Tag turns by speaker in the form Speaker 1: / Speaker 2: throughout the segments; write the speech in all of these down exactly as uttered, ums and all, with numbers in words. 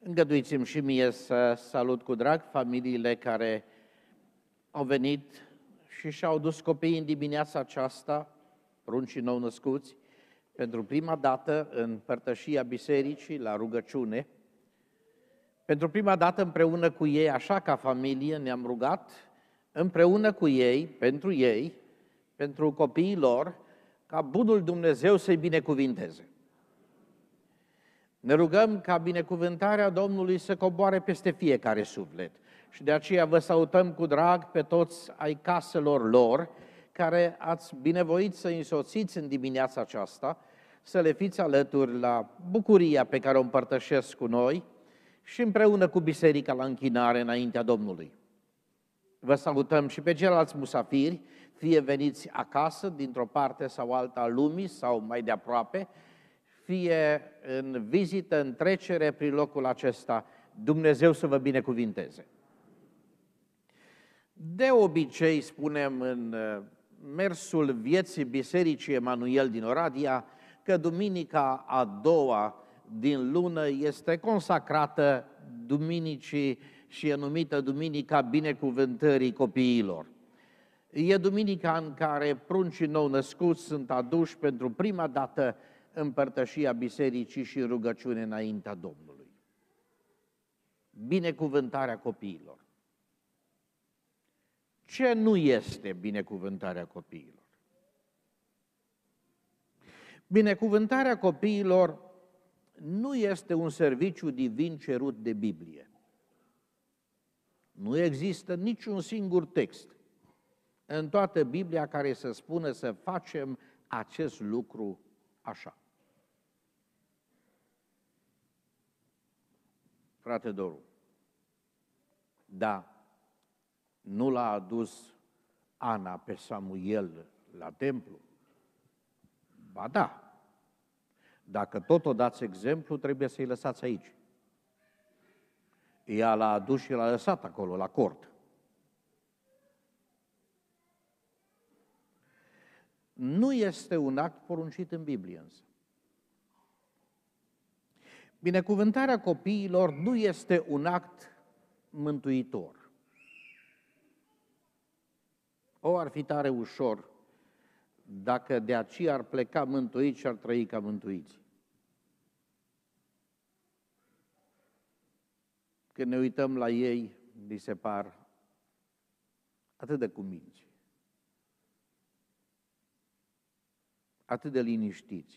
Speaker 1: Îngăduiți-mi și mie să salut cu drag familiile care au venit și și-au dus copiii în dimineața aceasta, pruncii nou-născuți, pentru prima dată în părtășia bisericii, la rugăciune. Pentru prima dată împreună cu ei, așa ca familie, ne-am rugat împreună cu ei, pentru ei, pentru copiii lor, ca bunul Dumnezeu să-i binecuvinteze. Ne rugăm ca binecuvântarea Domnului să coboare peste fiecare suflet și de aceea vă salutăm cu drag pe toți ai caselor lor, care ați binevoit să însoțiți în dimineața aceasta, să le fiți alături la bucuria pe care o împărtășesc cu noi și împreună cu biserica la închinare înaintea Domnului. Vă salutăm și pe ceilalți musafiri, fie veniți acasă, dintr-o parte sau alta a lumii sau mai de aproape, fie în vizită, în trecere prin locul acesta, Dumnezeu să vă binecuvinteze. De obicei, spunem în mersul vieții Bisericii Emanuel din Oradea, că duminica a doua din lună este consacrată duminicii și e numită Duminica Binecuvântării Copiilor. E duminica în care pruncii nou-născuți sunt aduși pentru prima dată în părtășia bisericii și în rugăciune înaintea Domnului. Binecuvântarea copiilor. Ce nu este binecuvântarea copiilor? Binecuvântarea copiilor nu este un serviciu divin cerut de Biblie. Nu există niciun singur text în toată Biblia care să spună să facem acest lucru așa. Frate Doru, da, nu l-a adus Ana pe Samuel la templu? Ba da, dacă tot o dați exemplu, trebuie să-i lăsați aici. Ea l-a adus și l-a lăsat acolo, la cort. Nu este un act poruncit în Biblie însă. Binecuvântarea copiilor nu este un act mântuitor. O, ar fi tare ușor dacă de aceea ar pleca mântuiți și ar trăi ca mântuiți. Când ne uităm la ei, li se par atât de cuminți, atât de liniștiți.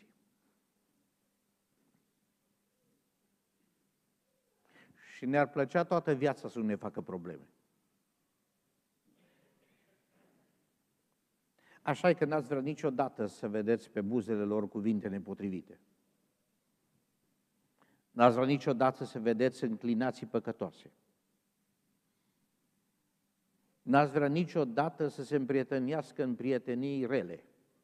Speaker 1: Și ne-ar plăcea toată viața să nu ne facă probleme. Așa că n-ați vrea niciodată să vedeți pe buzele lor cuvinte nepotrivite. N-ați vrea niciodată să vedeți înclinații păcătoase. N-ați vrea niciodată să se împrietenească în prietenii rele.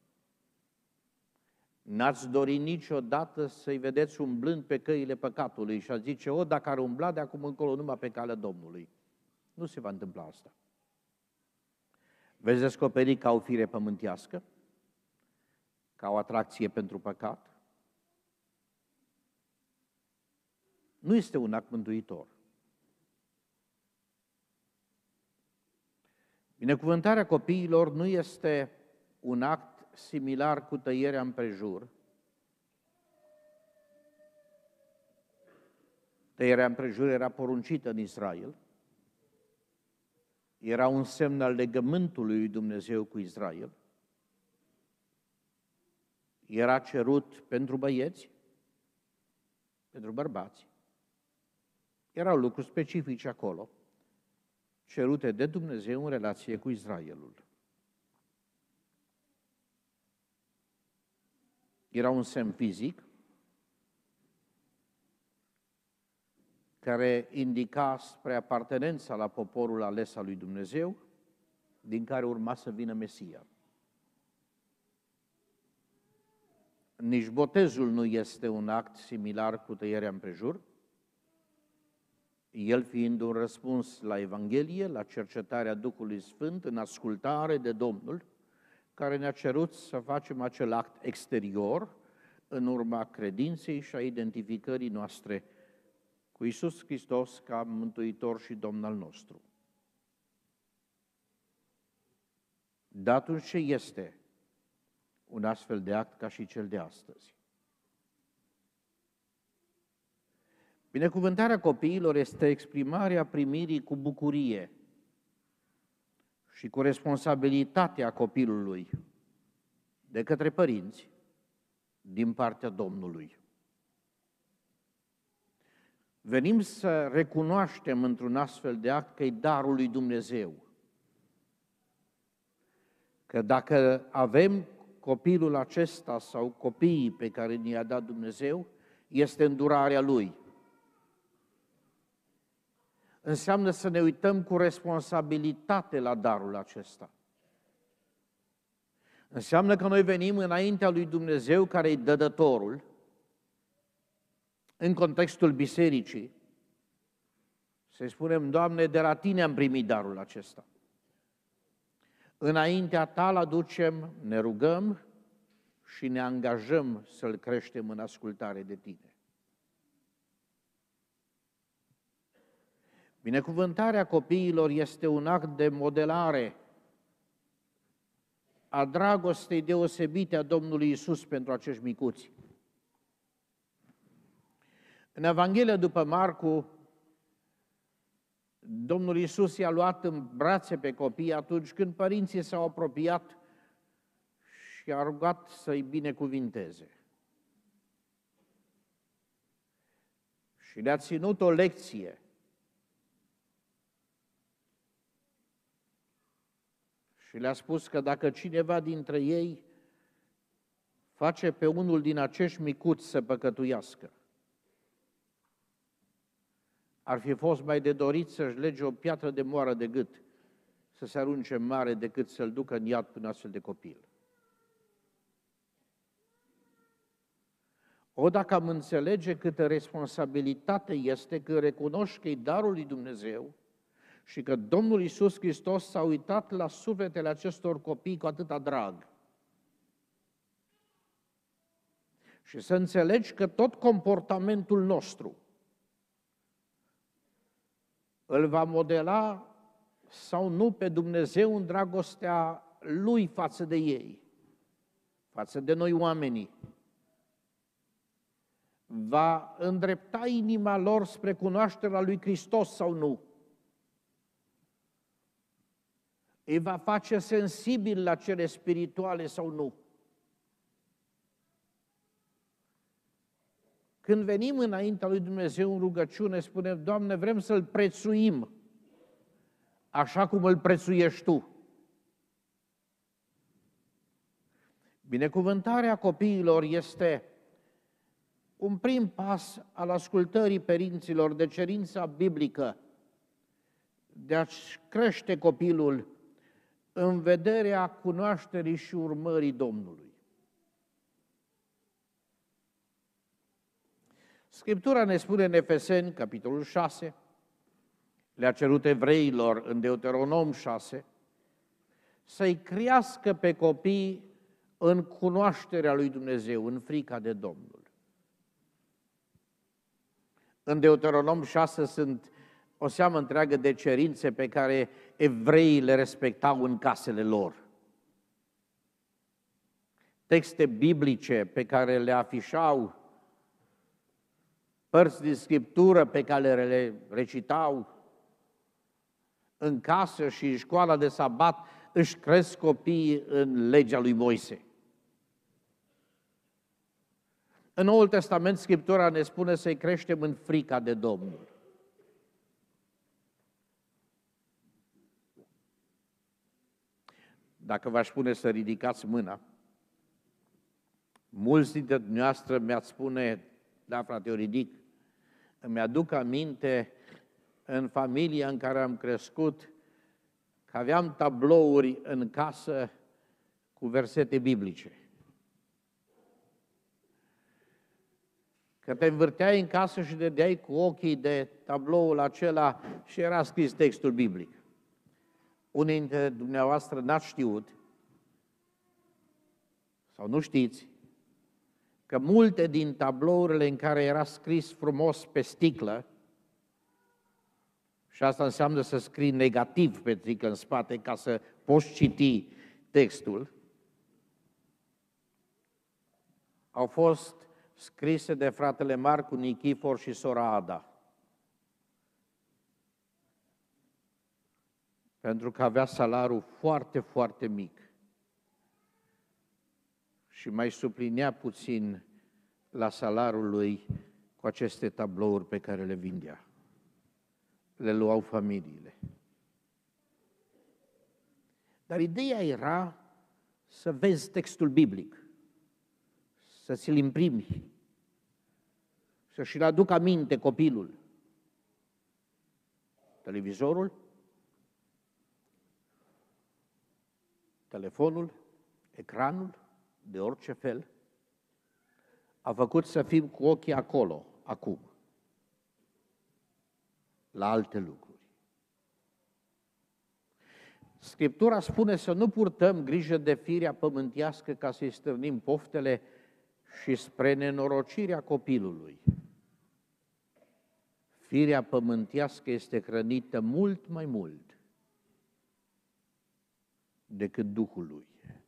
Speaker 1: N-ați dori niciodată să-i vedeți umblând pe căile păcatului și a zice, o, dacă ar umbla de acum încolo numai pe calea Domnului. Nu se va întâmpla asta. Veți descoperi ca o fire pământească, ca o atracție pentru păcat. Nu este un act mântuitor. Binecuvântarea copiilor nu este un act similar cu tăierea împrejur. Tăierea împrejur era poruncită în Israel. Era un semn al legământului lui Dumnezeu cu Israel. Era cerut pentru băieți, pentru bărbați. Erau lucruri specifice acolo, cerute de Dumnezeu în relație cu Israelul. Era un semn fizic care indica spre apartenența la poporul ales al lui Dumnezeu, din care urma să vină Mesia. Nici botezul nu este un act similar cu tăierea împrejur, el fiind un răspuns la Evanghelie, la cercetarea Duhului Sfânt, în ascultare de Domnul, care ne-a cerut să facem acel act exterior, în urma credinței și a identificării noastre cu Iisus Hristos ca Mântuitor și Domn al nostru. Dar atunci ce este un astfel de act ca și cel de astăzi? Binecuvântarea copiilor este exprimarea primirii cu bucurie și cu responsabilitatea copilului de către părinți din partea Domnului. Venim să recunoaștem într-un astfel de act că e darul lui Dumnezeu. Că dacă avem copilul acesta sau copiii pe care ni-a dat Dumnezeu, este îndurarea Lui. Înseamnă să ne uităm cu responsabilitate la darul acesta. Înseamnă că noi venim înaintea lui Dumnezeu, care e dădătorul, în contextul bisericii, să-i spunem: Doamne, de la Tine am primit darul acesta. Înaintea Ta îl aducem, ne rugăm și ne angajăm să-l creștem în ascultare de Tine. Binecuvântarea copiilor este un act de modelare a dragostei deosebite a Domnului Iisus pentru acești micuți. În Evanghelia după Marcu, Domnul Iisus i-a luat în brațe pe copii atunci când părinții s-au apropiat și a rugat să-i binecuvinteze. Și le-a ținut o lecție. Și le-a spus că dacă cineva dintre ei face pe unul din acești micuți să păcătuiască, ar fi fost mai de dorit să-și lege o piatră de moară de gât, să se arunce în mare, decât să-l ducă în iad până astfel de copil. O, dacă am înțelege câtă responsabilitate este că recunoști că e darul lui Dumnezeu și că Domnul Iisus Hristos s-a uitat la sufletele acestor copii cu atâta drag. Și să înțelegi că tot comportamentul nostru îl va modela sau nu pe Dumnezeu în dragostea Lui față de ei, față de noi oamenii. Va îndrepta inima lor spre cunoașterea lui Hristos sau nu? Îi va face sensibil la cele spirituale sau nu? Când venim înaintea lui Dumnezeu în rugăciune, spunem: Doamne, vrem să-L prețuim așa cum îl prețuiești Tu. Binecuvântarea copiilor este un prim pas al ascultării părinților de cerința biblică de a-și crește copilul în vederea cunoașterii și urmării Domnului. Scriptura ne spune în Efeseni, capitolul șase, le-a cerut evreilor în Deuteronom șase, să-i crească pe copii în cunoașterea lui Dumnezeu, în frica de Domnul. În Deuteronom șase sunt o seamă întreagă de cerințe pe care evreii le respectau în casele lor. Texte biblice pe care le afișau, părți din Scriptură pe care le recitau în casă și în școala de sabat, își cresc copiii în legea lui Moise. În Noul Testament, Scriptura ne spune să-i creștem în frica de Domnul. Dacă v-aș spune să ridicați mâna, mulți dintre dumneavoastră mi-ați spune: da, frate, eu ridic. Îmi aduc aminte în familia în care am crescut că aveam tablouri în casă cu versete biblice. Că te învârteai în casă și dădeai cu ochii de tabloul acela și era scris textul biblic. Unii dintre dumneavoastră n-ați știut sau nu știți că multe din tablourile în care era scris frumos pe sticlă Și asta înseamnă să scrii negativ petrică în spate ca să poți citi textul. Au fost scrise de fratele Marcu Nichifor și sora Ada. Pentru că avea salariul foarte, foarte mic. Și mai suplinea puțin la salariul lui cu aceste tablouri pe care le vindea. Le luau familiile. Dar ideea era să vezi textul biblic, să ți-l imprimi, să și-l aduc aminte copilul. Televizorul, telefonul, ecranul, de orice fel, a făcut să fim cu ochii acolo, acum, la alte lucruri. Scriptura spune să nu purtăm grijă de firea pământească ca să-i stârnim poftele și spre nenorocirea copilului. Firea pământească este hrănită mult mai mult decât Duhul lui.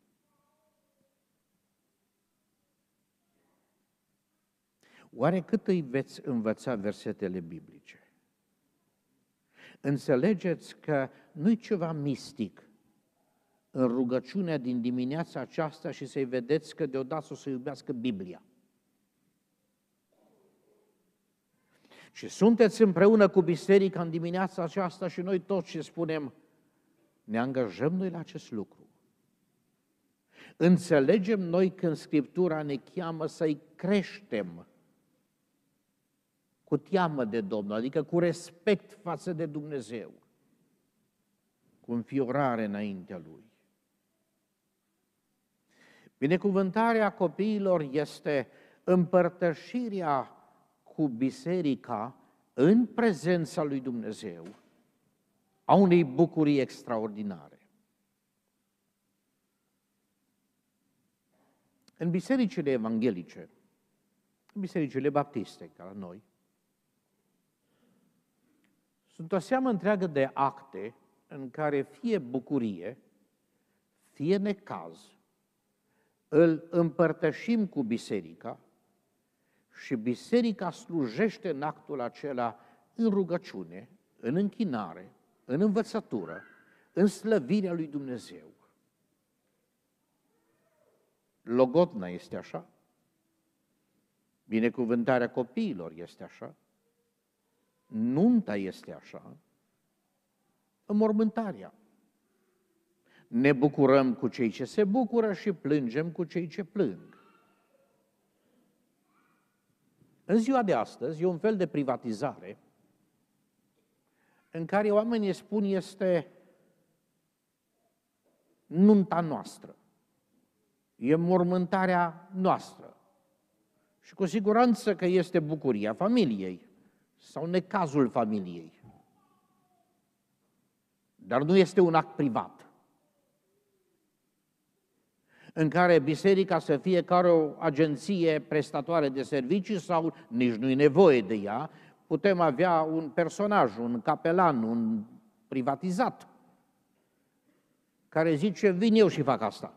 Speaker 1: Oare cât îi veți învăța versetele biblice? Înțelegeți că nu-i ceva mistic în rugăciunea din dimineața aceasta și să-i vedeți că deodată o să iubească Biblia. Și sunteți împreună cu biserica în dimineața aceasta și noi toți ce spunem, ne angajăm noi la acest lucru. Înțelegem noi când Scriptura ne cheamă să-i creștem cu teamă de Domnul, adică cu respect față de Dumnezeu, cu înfiorare înaintea Lui. Binecuvântarea copiilor este împărtășirea cu biserica în prezența lui Dumnezeu a unei bucurii extraordinare. În bisericile evanghelice, în bisericile baptiste, ca la noi, sunt o seamă întreagă de acte în care fie bucurie, fie necaz, îl împărtășim cu biserica și biserica slujește în actul acela în rugăciune, în închinare, în învățătură, în slăvirea lui Dumnezeu. Logodna este așa, binecuvântarea copiilor este așa, nunta este așa, înmormântarea. Ne bucurăm cu cei ce se bucură și plângem cu cei ce plâng. În ziua de astăzi e un fel de privatizare în care oamenii spun este nunta noastră, e mormântarea noastră și cu siguranță că este bucuria familiei sau necazul familiei. Dar nu este un act privat în care biserica să fie ca o agenție prestatoare de servicii sau nici nu-i nevoie de ea, putem avea un personaj, un capelan, un privatizat, care zice, vin eu și fac asta.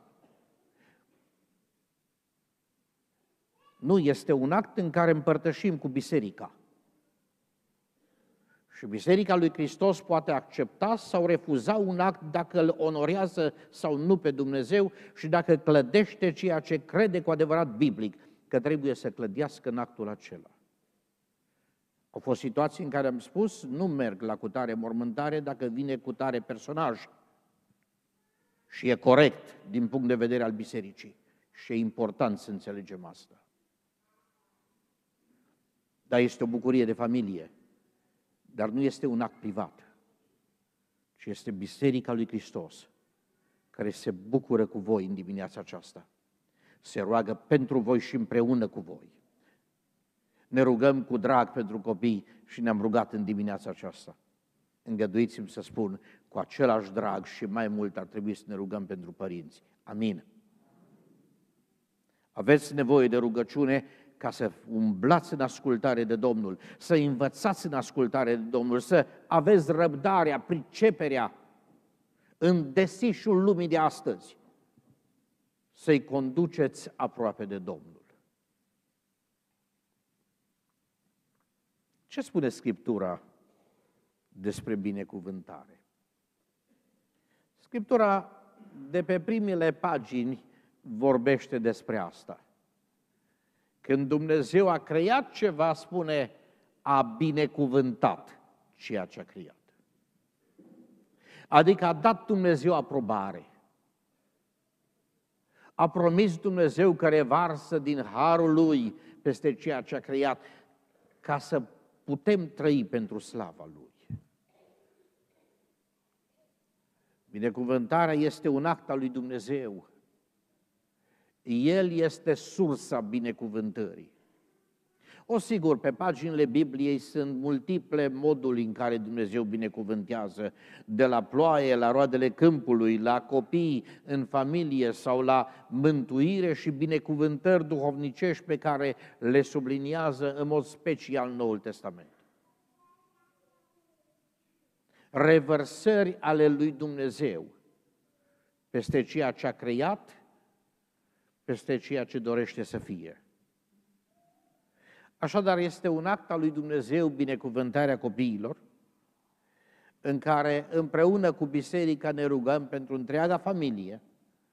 Speaker 1: Nu, este un act în care împărtășim cu biserica. Și Biserica lui Hristos poate accepta sau refuza un act dacă îl onorează sau nu pe Dumnezeu și dacă clădește ceea ce crede cu adevărat biblic, că trebuie să clădească în actul acela. Au fost situații în care am spus, nu merg la cutare mormântare dacă vine cutare personaj. Și e corect din punct de vedere al bisericii. Și e important să înțelegem asta. Dar este o bucurie de familie. Dar nu este un act privat, ci este Biserica lui Hristos, care se bucură cu voi în dimineața aceasta. Se roagă pentru voi și împreună cu voi. Ne rugăm cu drag pentru copii și ne-am rugat în dimineața aceasta. Îngăduiți-mi să spun, cu același drag și mai mult ar trebui să ne rugăm pentru părinți. Amin. Aveți nevoie de rugăciune ca să umblați în ascultare de Domnul, să învățați în ascultare de Domnul, să aveți răbdarea, priceperea în desișul lumii de astăzi, să-i conduceți aproape de Domnul. Ce spune Scriptura despre binecuvântare? Scriptura de pe primele pagini vorbește despre asta. Când Dumnezeu a creat ceva, spune, a binecuvântat ceea ce a creat. Adică a dat Dumnezeu aprobare. A promis Dumnezeu că revarsă din harul Lui peste ceea ce a creat, ca să putem trăi pentru slava Lui. Binecuvântarea este un act al lui Dumnezeu. El este sursa binecuvântării. O, sigur, pe paginile Bibliei sunt multiple moduri în care Dumnezeu binecuvântează, de la ploaie, la roadele câmpului, la copii în familie sau la mântuire și binecuvântări duhovnicești pe care le subliniază în mod special Noul Testament. Revărsări ale lui Dumnezeu peste ceea ce a creat, peste ceea ce dorește să fie. Așadar, este un act al lui Dumnezeu binecuvântarea copiilor, în care împreună cu biserica ne rugăm pentru întreaga familie,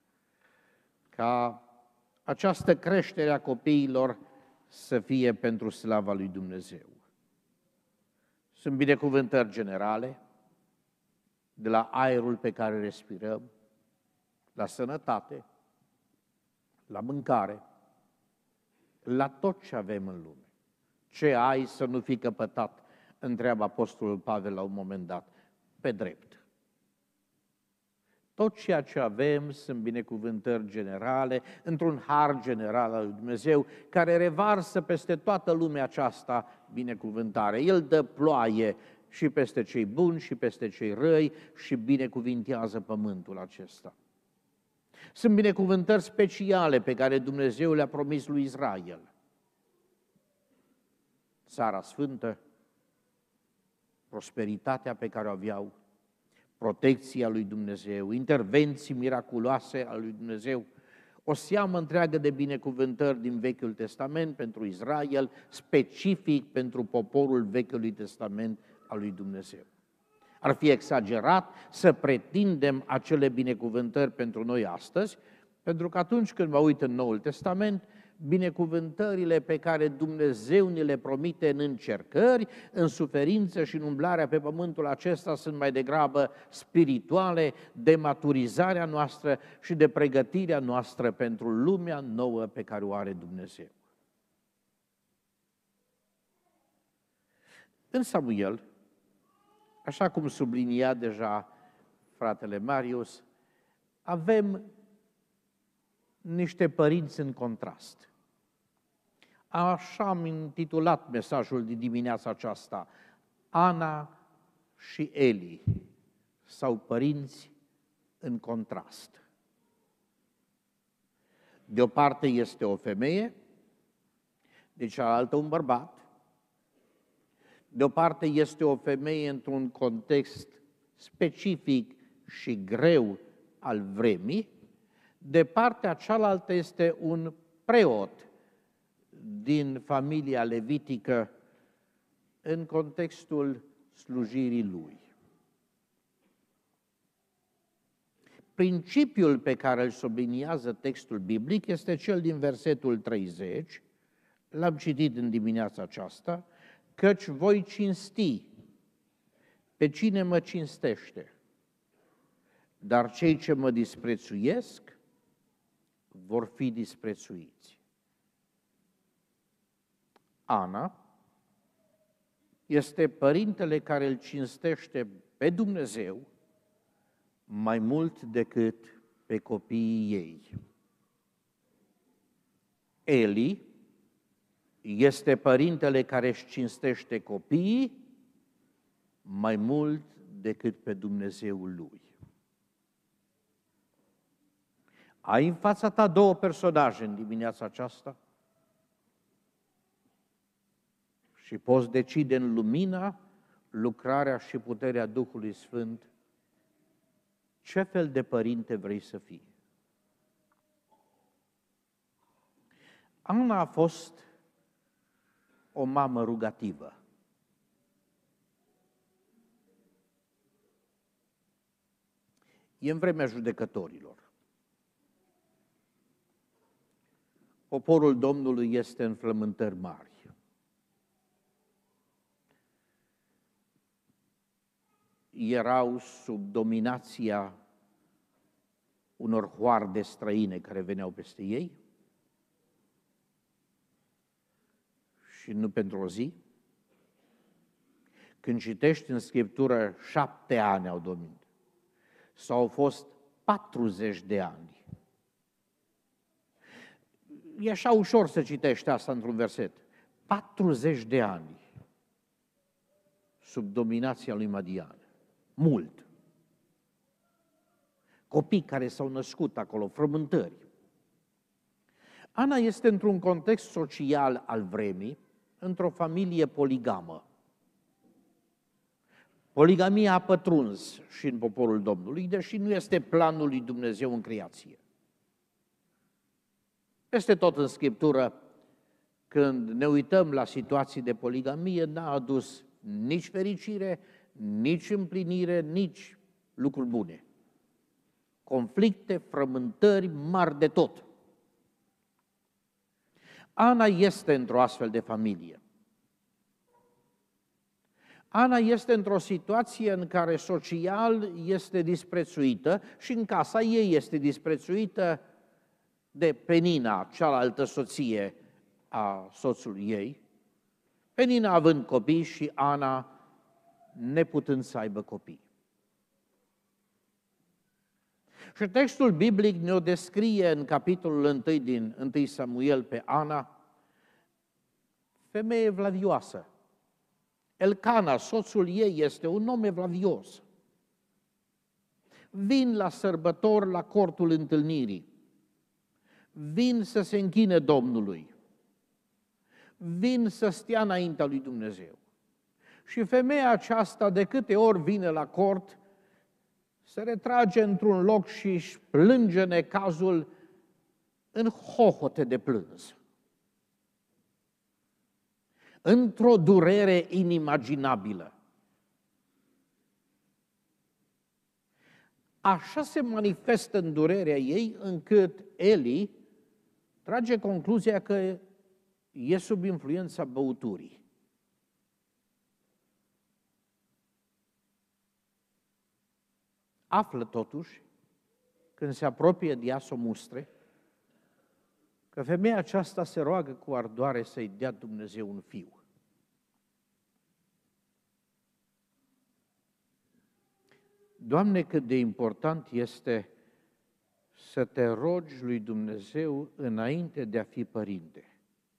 Speaker 1: ca această creștere a copiilor să fie pentru slava lui Dumnezeu. Sunt binecuvântări generale, de la aerul pe care respirăm, la sănătate, la mâncare, la tot ce avem în lume. Ce ai să nu fii căpătat, întreabă Apostolul Pavel la un moment dat, pe drept. Tot ceea ce avem sunt binecuvântări generale, într-un har general al lui Dumnezeu, care revarsă peste toată lumea aceasta binecuvântare. El dă ploaie și peste cei buni și peste cei răi și binecuvintează pământul acesta. Sunt binecuvântări speciale pe care Dumnezeu le-a promis lui Israel. Țara Sfântă, prosperitatea pe care o aveau, protecția lui Dumnezeu, intervenții miraculoase ale lui Dumnezeu, o seamă întreagă de binecuvântări din Vechiul Testament pentru Israel, specific pentru poporul Vechiului Testament al lui Dumnezeu. Ar fi exagerat să pretindem acele binecuvântări pentru noi astăzi, pentru că atunci când mă uit în Noul Testament, binecuvântările pe care Dumnezeu ni le promite în încercări, în suferință și în umblarea pe pământul acesta sunt mai degrabă spirituale, de maturizarea noastră și de pregătirea noastră pentru lumea nouă pe care o are Dumnezeu. În Samuel, așa cum sublinia deja fratele Marius, avem niște părinți în contrast. Așa am intitulat mesajul din dimineața aceasta, Ana și Eli, sau părinți în contrast. De o parte este o femeie, de cealaltă un bărbat. De o parte este o femeie într-un context specific și greu al vremii, de partea cealaltă este un preot din familia levitică în contextul slujirii lui. Principiul pe care îl subliniază textul biblic este cel din versetul treizeci, l-am citit în dimineața aceasta, căci voi cinsti pe cine mă cinstește, dar cei ce mă disprețuiesc vor fi disprețuiți. Ana este părintele care îl cinstește pe Dumnezeu mai mult decât pe copiii ei. Eli este părintele care își cinstește copiii mai mult decât pe Dumnezeul lui. Ai în fața ta două personaje în dimineața aceasta și poți decide în lumina, lucrarea și puterea Duhului Sfânt ce fel de părinte vrei să fii. Ana a fost o mamă rugativă. E în vremea judecătorilor. Poporul Domnului este în flământări mari. Erau sub dominația unor hoarde străine care veneau peste ei și nu pentru o zi. Când citești în Scriptură, șapte ani au dominat sau au fost patruzeci de ani. E așa ușor să citești asta într-un verset. patruzeci de ani sub dominația lui Madian. Mult. Copii care s-au născut acolo, frământări. Ana este într-un context social al vremii, într-o familie poligamă. Poligamia a pătruns și în poporul Domnului, deși nu este planul lui Dumnezeu în creație. Peste tot în Scriptură, când ne uităm la situații de poligamie, n-a adus nici fericire, nici împlinire, nici lucruri bune. Conflicte, frământări mari de tot. Ana este într-o astfel de familie. Ana este într-o situație în care social este disprețuită și în casa ei este disprețuită de Penina, cealaltă soție a soțului ei, Penina având copii și Ana neputând să aibă copii. Și textul biblic ne-o descrie în capitolul unu din întâi Samuel pe Ana, femeie vlavioasă. Elcana, soțul ei, este un om evlavios. Vin la sărbători la cortul întâlnirii. Vin să se închine Domnului. Vin să stea înaintea lui Dumnezeu. Și femeia aceasta, de câte ori vine la cort, se retrage într-un loc și își plânge necazul în hohote de plâns. Într-o durere inimaginabilă. Așa se manifestă în durerea ei, încât Eli trage concluzia că e sub influența băuturii. Află totuși, când se apropie de ea să o mustre, că femeia aceasta se roagă cu ardoare să-i dea Dumnezeu un fiu. Doamne, cât de important este să te rogi lui Dumnezeu înainte de a fi părinte.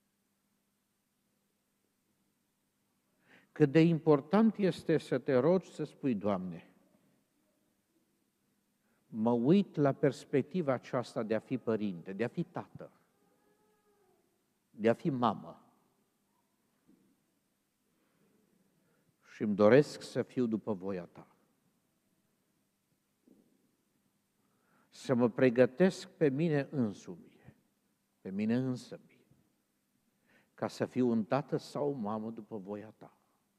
Speaker 1: Cât de important este să te rogi să spui, Doamne, mă uit la perspectiva aceasta de a fi părinte, de a fi tată, de a fi mamă. Și îmi doresc să fiu după voia Ta. Să mă pregătesc pe mine însumi, pe mine însămi, ca să fiu un tată sau o mamă după voia Ta.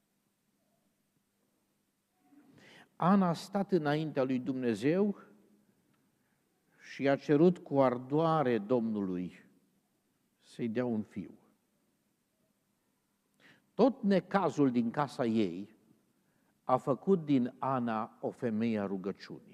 Speaker 1: Ana a stat înaintea lui Dumnezeu și a cerut cu ardoare Domnului să-i dea un fiu. Tot necazul din casa ei a făcut din Ana o femeie a rugăciunii.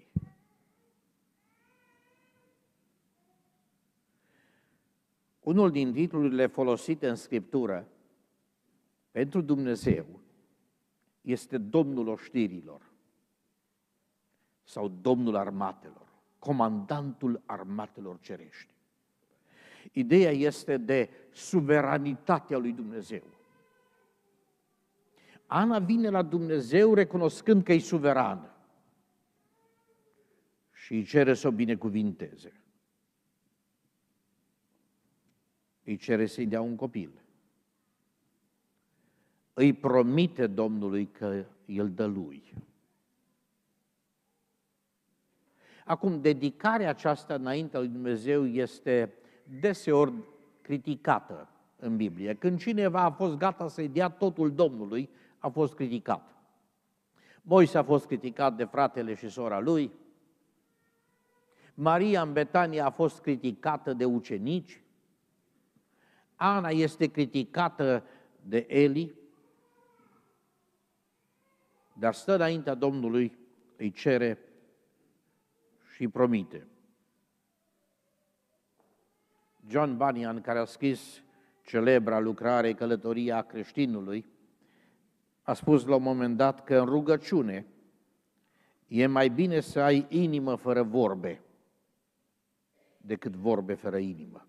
Speaker 1: Unul din titlurile folosite în Scriptură pentru Dumnezeu este Domnul oștirilor sau Domnul armatelor, comandantul armatelor cerești. Ideea este de suveranitatea lui Dumnezeu. Ana vine la Dumnezeu recunoscând că e suveran și îi cere să o binecuvinteze. Îi cere să-i dea un copil. îi promite Domnului că îl dă lui. Acum, dedicarea aceasta înaintea lui Dumnezeu este deseori criticată în Biblie. Când cineva a fost gata să-i dea totul Domnului, a fost criticat. Moise a fost criticat de fratele și sora lui, Maria în Betania a fost criticată de ucenici, Ana este criticată de Eli, dar stă înaintea Domnului, îi cere și îi promite. John Bunyan, care a scris celebra lucrare Călătoria creștinului, a spus la un moment dat că în rugăciune e mai bine să ai inimă fără vorbe decât vorbe fără inimă.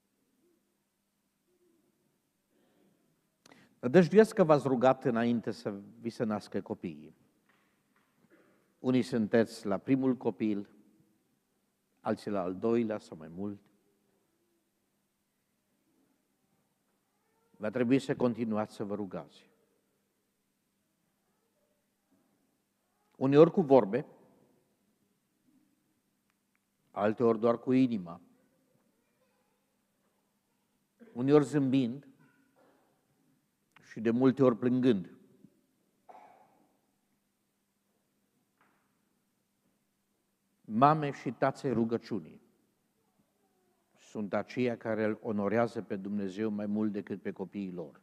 Speaker 1: Nădăjduiesc că v-ați rugat înainte să vi se nască copiii. Unii sunteți la primul copil, alții la al doilea sau mai mult. Va trebui să continuați să vă rugați. Uneori cu vorbe, alteori doar cu inima, uneori zâmbind și de multe ori plângând. Mame și tații rugăciunii sunt aceia care îl onorează pe Dumnezeu mai mult decât pe copiii lor.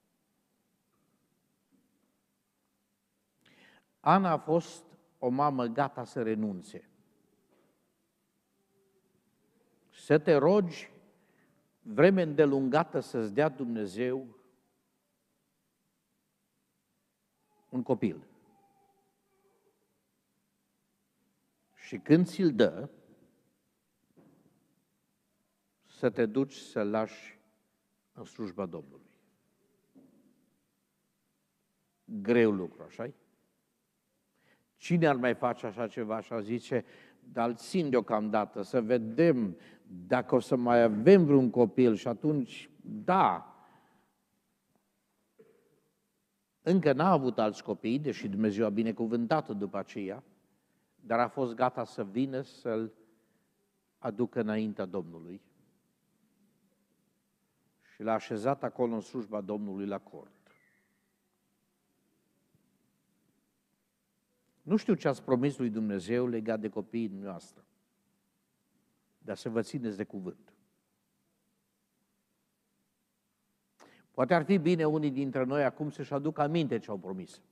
Speaker 1: Ana a fost o mamă gata să renunțe. Să te rogi vreme îndelungată să-ți dea Dumnezeu un copil. Și când ți-l dă, să te duci să-l lași în slujba Domnului. Greu lucru, așa-i? Cine ar mai face așa ceva și ar zice, dar țin deocamdată să vedem dacă o să mai avem vreun copil și atunci, da. Încă n-a avut alți copii, deși Dumnezeu a binecuvântat-o după aceea, dar a fost gata să vină să-l aducă înaintea Domnului și l-a așezat acolo în slujba Domnului la cort. Nu știu ce ați promis lui Dumnezeu legat de copiii dumneavoastră, dar să vă țineți de cuvânt. Poate ar fi bine unii dintre noi acum să-și aducă aminte ce au promis.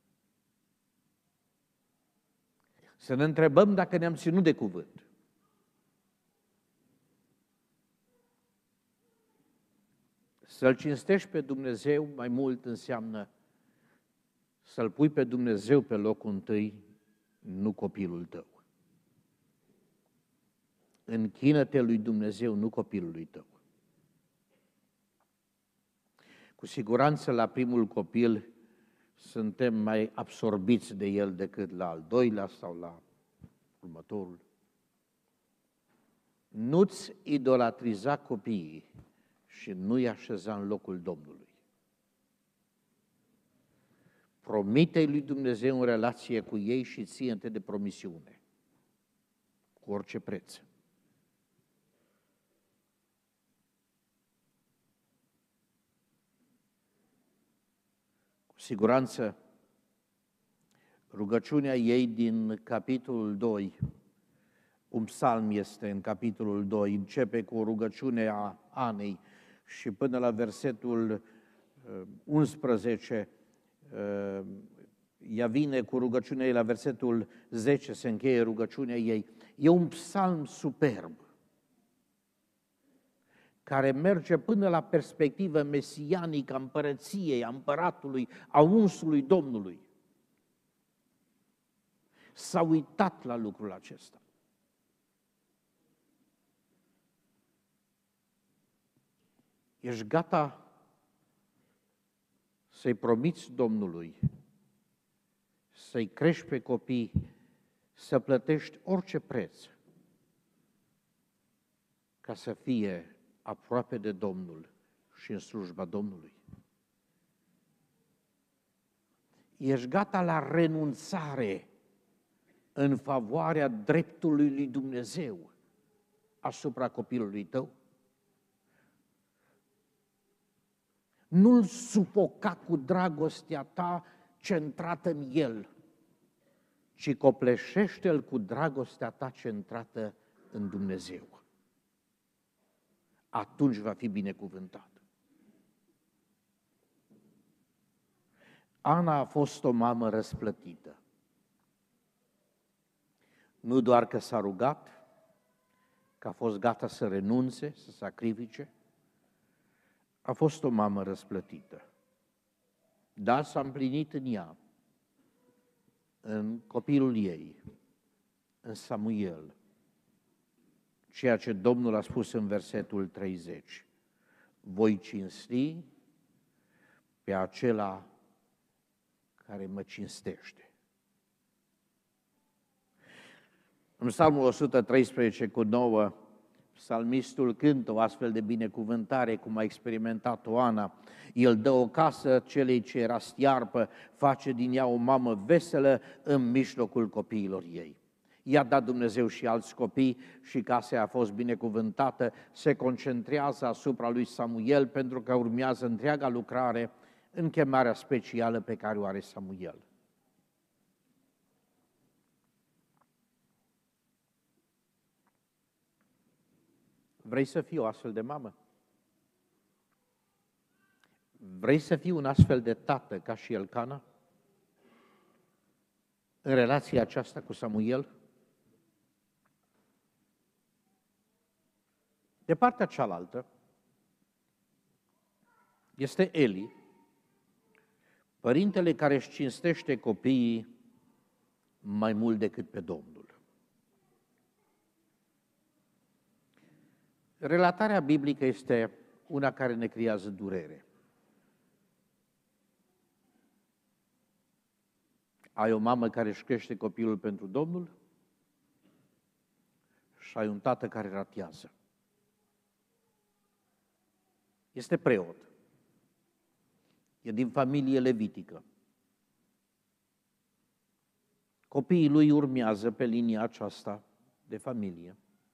Speaker 1: Să ne întrebăm dacă ne-am ținut de cuvânt. Să-L cinstești pe Dumnezeu mai mult înseamnă să-L pui pe Dumnezeu pe locul întâi, nu copilul tău. Închină-te lui Dumnezeu, nu copilului tău. Cu siguranță la primul copil suntem mai absorbiți de el decât la al doilea sau la următorul. Nu-ți idolatriza copiii și nu-i așeza în locul Domnului. Promite-i lui Dumnezeu în relație cu ei și ție-te de promisiune, cu orice preț. Cu siguranță, rugăciunea ei din capitolul doi, un psalm este în capitolul doi, începe cu o rugăciune a Anei și până la versetul unsprezece, ea vine cu rugăciunea ei, la versetul zece se încheie rugăciunea ei. E un psalm superb, care merge până la perspectivă mesianică a împărăției, a împăratului, a unsului Domnului. S-a uitat la lucrul acesta. Ești gata să-i promiți Domnului, să-i crești pe copii, să plătești orice preț ca să fie aproape de Domnul și în slujba Domnului. ești gata la renunțare în favoarea dreptului lui Dumnezeu asupra copilului tău? Nu-l sufoca cu dragostea ta centrată în el, ci copleșește-l cu dragostea ta centrată în Dumnezeu. Atunci va fi binecuvântat. Ana a fost o mamă răsplătită. Nu doar că s-a rugat, că a fost gata să renunțe, să sacrifice, a fost o mamă răsplătită. Da, s-a împlinit în ea, în copilul ei, în Samuel, ceea ce Domnul a spus în versetul treizeci. Voi cinsti pe acela care mă cinstește. În Psalmul o sută treisprezece cu nouă, psalmistul cântă o astfel de binecuvântare, cum a experimentat-o Ana. El dă o casă celei ce era stiarpă, face din ea o mamă veselă în mijlocul copiilor ei. I-a dat Dumnezeu și alți copii și casa a fost binecuvântată, se concentrează asupra lui Samuel pentru că urmează întreaga lucrare în chemarea specială pe care o are Samuel. Vrei să fii o astfel de mamă? Vrei să fii un astfel de tată ca și Elcana? În relația aceasta cu Samuel? De partea cealaltă este Eli, părintele care își cinstește copiii mai mult decât pe Domnul. Relatarea biblică este una care ne creează durere. Ai o mamă care își crește copilul pentru Domnul și ai un tată care ratează. Este preot. E din familie levitică. Copiii lui urmează pe linia aceasta de familie.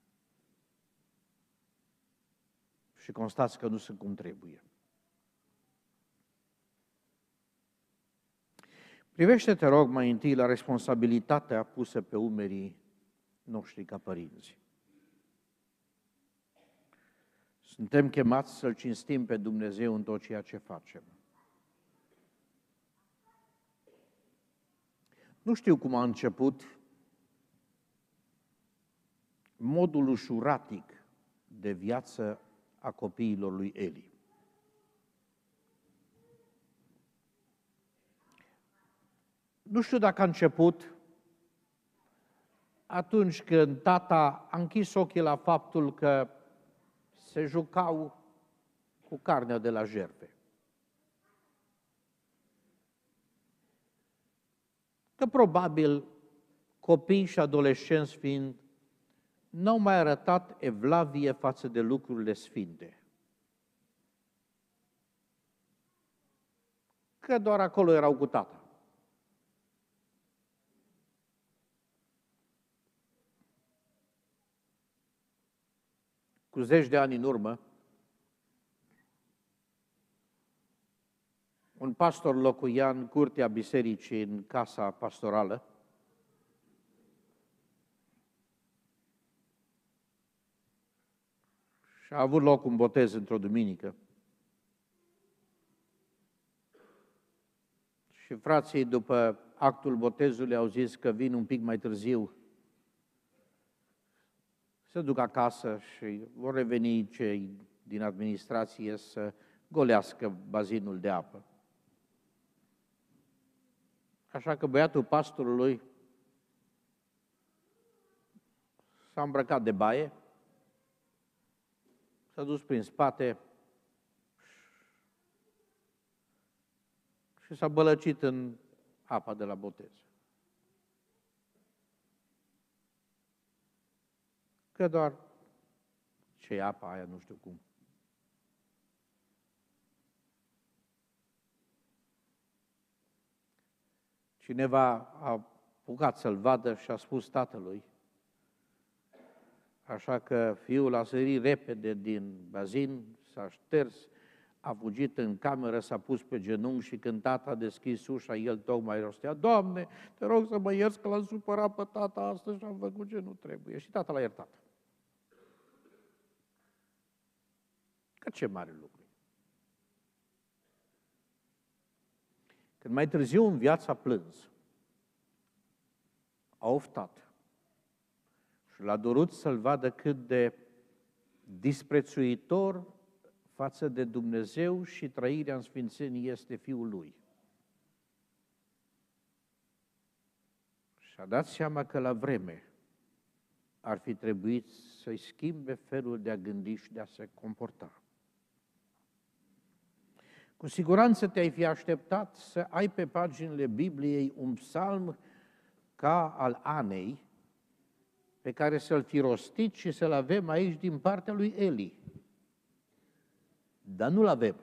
Speaker 1: Și constați că nu sunt cum trebuie. Privește-te, rog, mai întâi la responsabilitatea pusă pe umerii noștri ca părinți. Suntem chemați să-L cinstim pe Dumnezeu în tot ceea ce facem. Nu știu cum a început modul ușuratic de viață a copiilor lui Eli. Nu știu dacă a început atunci când tata a închis ochii la faptul că se jucau cu carnea de la jertfe. Că probabil copii și adolescenți fiind, n-au mai arătat evlavie față de lucrurile sfinte. Că doar acolo erau cu tata. Cu zeci de ani în urmă, un pastor locuia în curtea bisericii, în casa pastorală, și a avut loc un botez într-o duminică. Și frații, după actul botezului, au zis că vin un pic mai târziu, se duc acasă și vor reveni cei din administrație să golească bazinul de apă. Așa că băiatul pastorului s-a îmbrăcat de baie, s-a dus prin spate și s-a bălăcit în apa de la botez. Că doar ce e apa aia, nu știu cum. Cineva a apucat să-l vadă și a spus tatălui, așa că fiul a sărit repede din bazin, s-a șters, a fugit în cameră, s-a pus pe genunchi și când tata a deschis ușa, el tocmai rostea, Doamne, te rog să mă ierți că l-am supărat pe tata astăzi și am făcut ce nu trebuie. Și tata l-a iertat. Că ce mare lucru. Când mai târziu în viața plâns, a oftat și l-a dorut să-l vadă cât de disprețuitor față de Dumnezeu și trăirea în sfințenie este Fiul Lui. Și a dat seama că la vreme ar fi trebuit să-i schimbe felul de a gândi și de a se comporta. Cu siguranță te-ai fi așteptat să ai pe paginile Bibliei un psalm ca al Anei, pe care să-l fi rostit și să-l avem aici din partea lui Eli. Dar nu-l avem.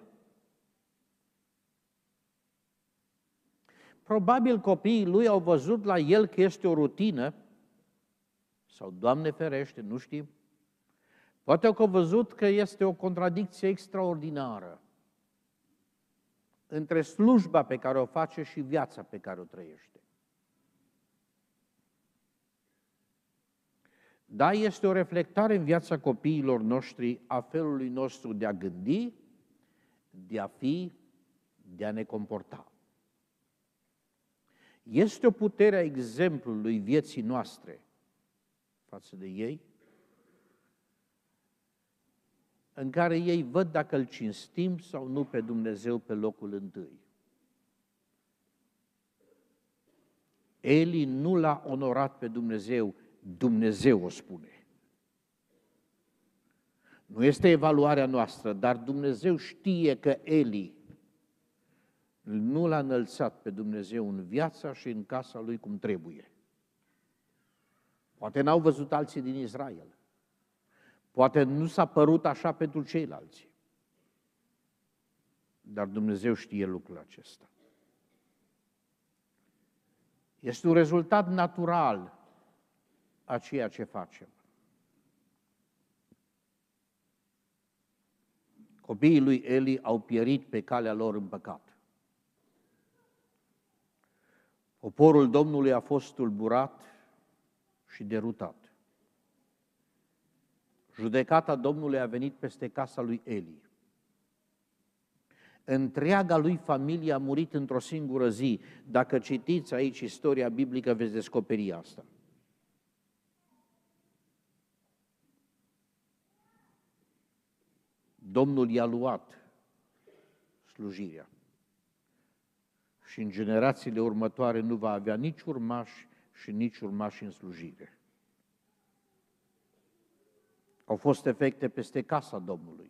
Speaker 1: Probabil copiii lui au văzut la el că este o rutină, sau, Doamne ferește, nu știm, poate că au văzut că este o contradicție extraordinară între slujba pe care o face și viața pe care o trăiește. Da, este o reflectare în viața copiilor noștri a felului nostru de a gândi, de a fi, de a ne comporta. Este o putere a exemplului vieții noastre față de ei, în care ei văd dacă îl cinstim sau nu pe Dumnezeu pe locul întâi. Eli nu l-a onorat pe Dumnezeu, Dumnezeu o spune. Nu este evaluarea noastră, dar Dumnezeu știe că Eli nu l-a înălțat pe Dumnezeu în viața și în casa lui cum trebuie. Poate n-au văzut alții din Israel. Poate nu s-a părut așa pentru ceilalți. Dar Dumnezeu știe lucrul acesta. Este un rezultat natural a ceea ce facem. Copiii lui Eli au pierit pe calea lor în păcat. Poporul Domnului a fost tulburat și derutat. Judecata Domnului a venit peste casa lui Eli. Întreaga lui familie a murit într-o singură zi. Dacă citiți aici istoria biblică, veți descoperi asta. Domnul i-a luat slujirea. Și în generațiile următoare nu va avea nici urmași și nici urmași în slujire. Au fost efecte peste casa Domnului.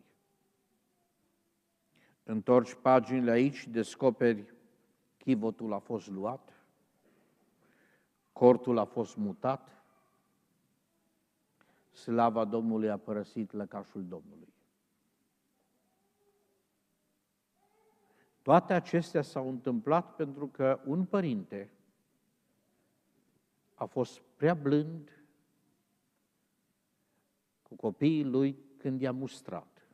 Speaker 1: Întorci paginile aici și descoperi chivotul a fost luat, cortul a fost mutat, slava Domnului a părăsit lăcașul Domnului. Toate acestea s-au întâmplat pentru că un părinte a fost prea blând cu copiii lui când i-a mustrat.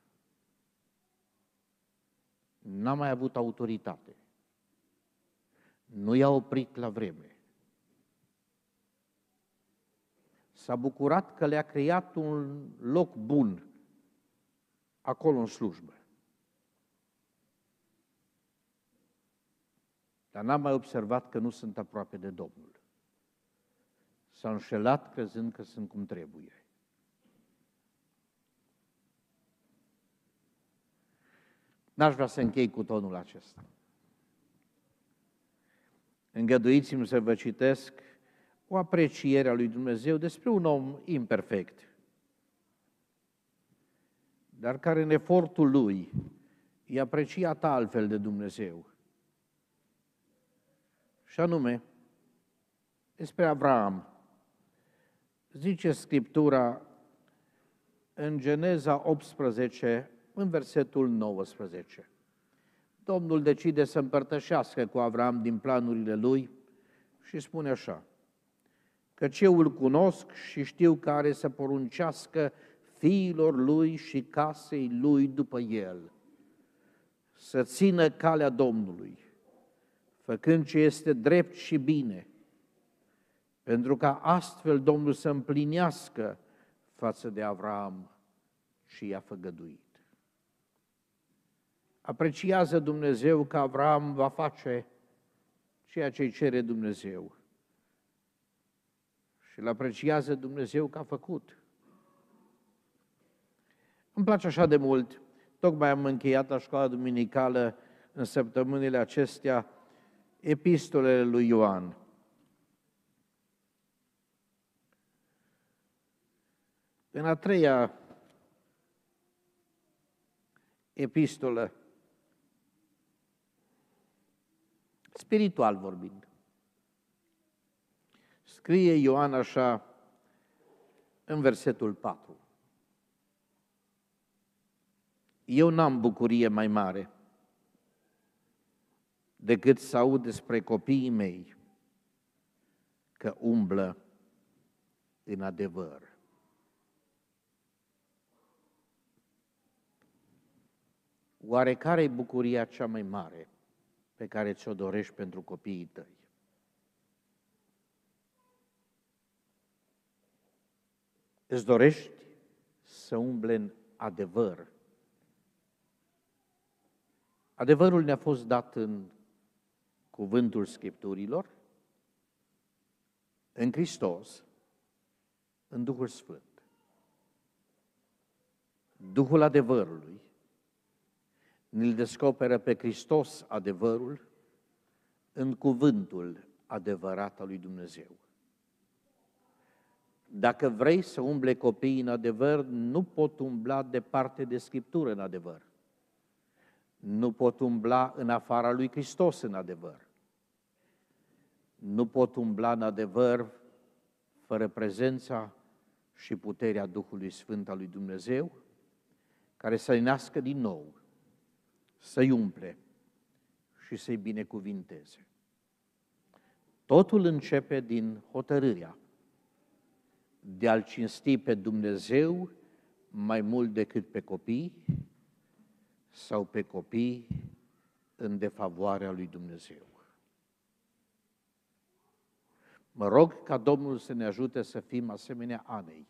Speaker 1: N-a mai avut autoritate. Nu i-a oprit la vreme. S-a bucurat că le-a creat un loc bun acolo în slujbă. Dar n-am mai observat că nu sunt aproape de Domnul. S-a înșelat crezând că sunt cum trebuie. N-aș vrea să închei cu tonul acesta. Îngăduiți-mi să vă citesc o apreciere a lui Dumnezeu despre un om imperfect, dar care în efortul lui e apreciat altfel de Dumnezeu. Și anume, despre Avram. Zice Scriptura în Geneza optsprezece, în versetul nouăsprezece. Domnul decide să împărtășească cu Avram din planurile lui și spune așa: căci eu îl cunosc și știu că are să poruncească fiilor lui și casei lui după el, să țină calea Domnului, făcând ce este drept și bine, pentru ca astfel Domnul să împlinească față de Avram și i-a făgăduit. Apreciază Dumnezeu că Avram va face ceea ce îi cere Dumnezeu. Și îl apreciază Dumnezeu că a făcut. Îmi place așa de mult, tocmai am încheiat la școala duminicală în săptămânile acestea epistolele lui Ioan. În a treia epistolă, spiritual vorbind, scrie Ioan așa în versetul patru: eu n-am bucurie mai mare decât să aud despre copiii mei că umblă în adevăr. Oare care e bucuria cea mai mare pe care ți-o dorești pentru copiii tăi? Îți dorești să umble în adevăr. Adevărul ne-a fost dat în cuvântul Scripturilor, în Hristos, în Duhul Sfânt. Duhul adevărului ne-l descoperă pe Hristos adevărul în cuvântul adevărat al lui Dumnezeu. Dacă vrei să umble copiii în adevăr, nu pot umbla departe de Scriptură în adevăr. Nu pot umbla în afara lui Hristos în adevăr. Nu pot umbla în adevăr fără prezența și puterea Duhului Sfânt al lui Dumnezeu, care să-i nască din nou, să-i umple și să-i binecuvinteze. Totul începe din hotărârea de a-L cinsti pe Dumnezeu mai mult decât pe copii sau pe copii în defavoarea lui Dumnezeu. Mă rog ca Domnul să ne ajute să fim asemenea Anei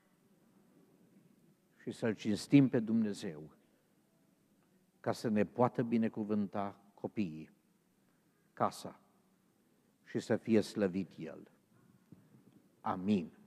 Speaker 1: și să-L cinstim pe Dumnezeu ca să ne poată binecuvânta copiii, casa și să fie slăvit El. Amin.